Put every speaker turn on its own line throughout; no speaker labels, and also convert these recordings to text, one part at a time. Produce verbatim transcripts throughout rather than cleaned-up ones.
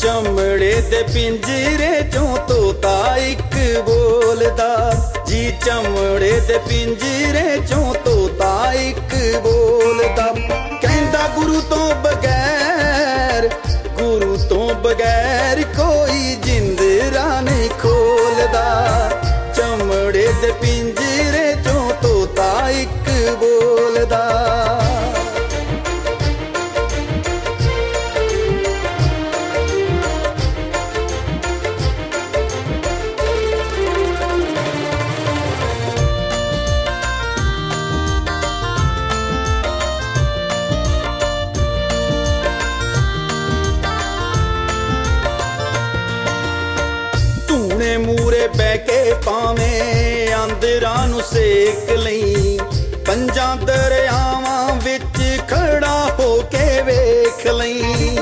ਚਮੜੇ ਦੇ ਪਿੰਜਰੇ ਚੋਂ ਤੋਤਾ ਇੱਕ ਬੋਲਦਾ ਜੀ, ਚਮੜੇ ਦੇ ਪਿੰਜਰੇ ਚੋਂ ਤੋਤਾ ਇੱਕ ਬੋਲਦਾ। ਕਹਿੰਦਾ ਗੁਰੂ ਤੋਂ ਬਗੈਰ, ਗੁਰੂ ਤੋਂ ਬਗੈਰ ਕੋਈ ਜਿੰਦਰਾ ਨਹੀਂ ਖੋਲਦਾ। ਚਮੜੇ ਦੇ ਪਿੰਜਰੇ ਚੋਂ ਤੋਤਾ ਇੱਕ ਬੋਲਦਾ। ਧੂਣੇ ਮੂਰੇ ਬਹਿ ਕੇ ਭਾਵੇਂ ਆਂਦਰਾਂ ਨੂੰ ਸੇਕ ਲਈ, ਪੰਜਾਂ ਦਰਿਆਵਾਂ ਵਿੱਚ ਖੜਾ ਹੋ ਕੇ ਵੇਖ ਲਈ।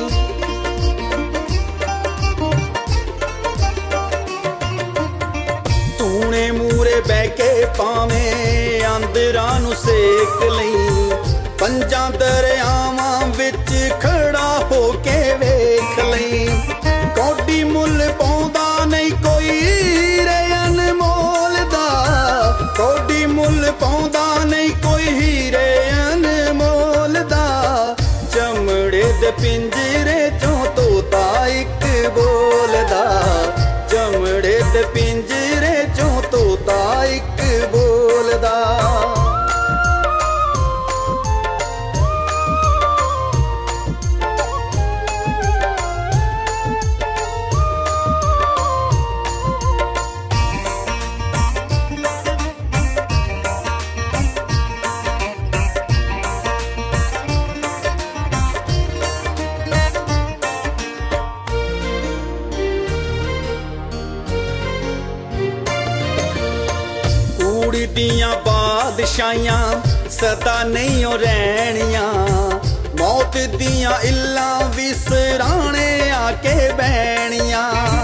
ਧੂਣੇ ਮੂਰੇ ਬਹਿ ਕੇ ਭਾਵੇਂ ਆਂਦਰਾਂ ਨੂੰ ਸੇਕ ਲਈ, ਪੰਜਾਂ ਦਰਿਆਵਾਂ ਵਿੱਚ ਖੜਾ ਹੋ ਕੇ ਵੇਖ ਲਈ। ਕੌਡੀ ਮੁੱਲ ਪਾਉਂਦਾ ਨਹੀਂ ਕੋਈ ਹੀਰੇ ਅਨਮੋਲ ਦਾ, ਕੌਡੀ ਮੁੱਲ ਪਾਉਂਦਾ ਨਹੀਂ ਕੋਈ ਹੀਰੇ ਅਨਮੋਲ ਦਾ। ਚਮੜੇ ਦੇ ਪਿੰਜਰੇ ਚੋਂ ਤੋਤਾ ਇੱਕ ਬੋਲਦਾ, ਚਮੜੇ ਦੇ ਪਿੰਜਰੇ ਚੋਂ ਤੋਤਾ ਇੱਕ ਬੋਲਦਾ। ਕੁੜੀ ਦੀਆਂ ਬਾਦਸ਼ਾਹੀਆਂ ਸਦਾ ਨਹੀਂ ਓ ਰਹਿਣੀਆਂ, ਮੌਤ ਦੀਆਂ ਇੱਲਾਂ ਵੀ ਸਿਰਹਾਣੇ ਆ ਕੇ ਬਹਿਣੀਆਂ।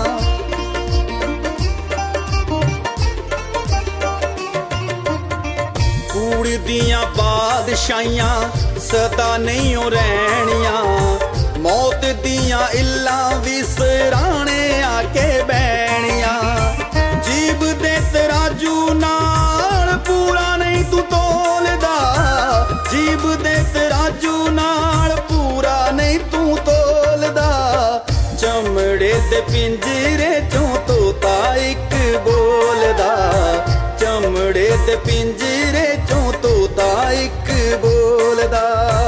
ਕੁੜੀ ਦੀਆਂ ਬਾਦਸ਼ਾਹੀਆਂ ਸਦਾ ਨਹੀਂ ਓ ਰਹਿਣੀਆਂ, ਮੌਤ ਦੀਆਂ ਇੱਲਾਂ ਵੀ ਸਿਰਹਾਣੇ ਆ ਕੇ ਬਹਿਣੀਆਂ। ਜੀਬ ਦੇ ਤਰਾਜੂ ਨਾਲ ਪੂਰਾ ਨਹੀਂ ਤੂੰ ਤੋਲਦਾ, ਜੀਬ ਦੇ ਤਰਾਜੂ ਨਾਲ ਪੂਰਾ ਨਹੀਂ ਤੂੰ ਤੋਲਦਾ। ਚਮੜੇ ਦੇ ਪਿੰਜਰੇ ਚੋਂ ਤੋਤਾ ਇੱਕ ਬੋਲਦਾ, ਚਮੜੇ ਦੇ ਪਿੰਜਰੇ ਚੋਂ ਤੋਤਾ ਇੱਕ ਬੋਲਦਾ।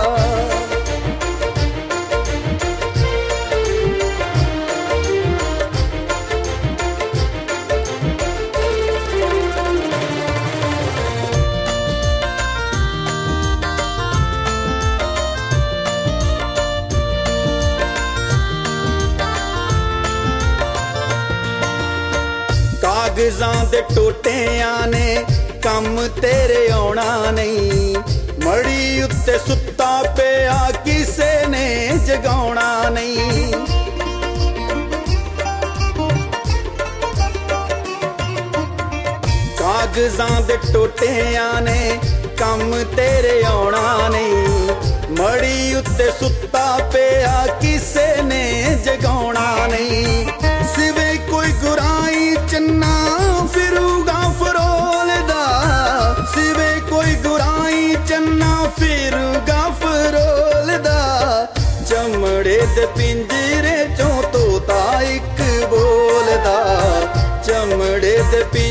ਕਾਗਜ਼ਾਂ ਦੇ ਟੋਟਿਆਂ ਨੇ ਕੰਮ ਤੇਰੇ ਆਉਣਾ ਨਹੀਂ, ਮੜੀ ਉੱਤੇ ਸੁੱਤਾ ਪਿਆ ਕਿਸੇ ਨੇ ਜਗਾਉਣਾ ਨਹੀਂ। ਕਾਗਜ਼ਾਂ ਦੇ ਟੋਟਿਆਂ ਨੇ ਕੰਮ ਤੇਰੇ ਆਉਣਾ ਨਹੀਂ, ਮੜੀ ਉੱਤੇ ਸੁੱਤਾ ਪਿਆ ਕਿਸੇ ਨੇ ਜਗਾਉਣਾ ਨਹੀਂ। ਸਿਵੇ ਕੋਈ ਗੁਰਾਈ ਚੰਨਾ ਫਿਰੂਗਾ ਫਰੋਲਦਾ, ਸਿਵੇ ਕੋਈ ਗੁਰਾਈ ਚੰਨਾ ਫਿਰੂਗਾ ਫਰੋਲਦਾ। ਚਮੜੇ ਦੇ ਪਿੰਜਰੇ ਚੋਂ ਤੋਤਾ ਇੱਕ ਬੋਲਦਾ, ਚਮੜੇ ਦੇ